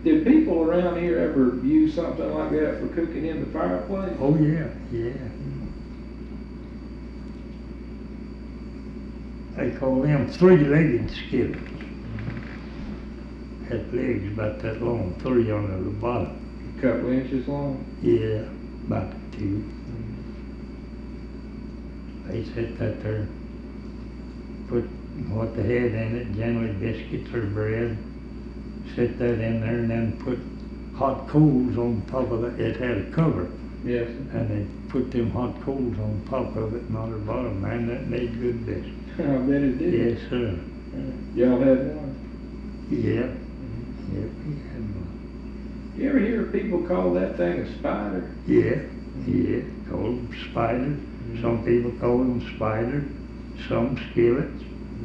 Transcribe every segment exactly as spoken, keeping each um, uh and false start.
Did people around here ever use something like that for cooking in the fireplace? Oh, yeah, yeah. They call them three-legged skillets. Had legs about that long, three on the bottom. A couple inches long? Yeah, about two. They set that there, put what they had in it, generally biscuits or bread, set that in there and then put hot coals on top of it. It had a cover. Yes. And they put them hot coals on top of it and on the bottom, man, that made good biscuits. I bet it did. Yes, sir. Y'all had one? Yeah. Yeah, we had one. You ever hear people call that thing a spider? Yeah, yeah, call them spiders. Mm-hmm. Some people call them spiders, some skillets.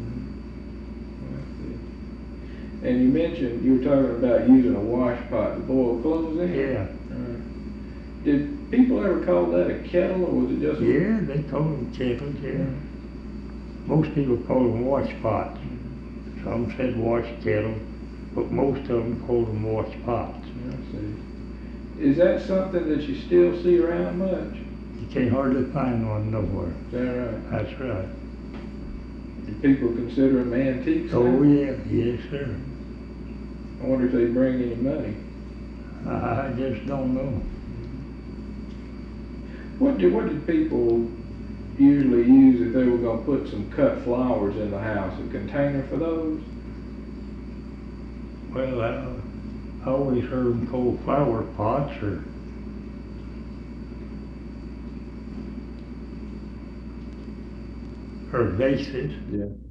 Mm-hmm. And you mentioned, you were talking about using a wash pot to boil clothes in? Yeah. Uh, did people ever call that a kettle, or was it just? Yeah, they call them kettles, yeah. Mm-hmm. Most people call them wash pots. Some said wash kettles, but most of them call them wash pots. I see. Is that something that you still see around much? You can't hardly find one nowhere. Is that right? That's right. Do people consider them antiques? Oh, now? yeah, yes, sir. I wonder if they bring any money. I just don't know. What did, what did people usually use if they were going to put some cut flowers in the house? A container for those? Well, I, I always heard them called flower pots or or vases. Yeah.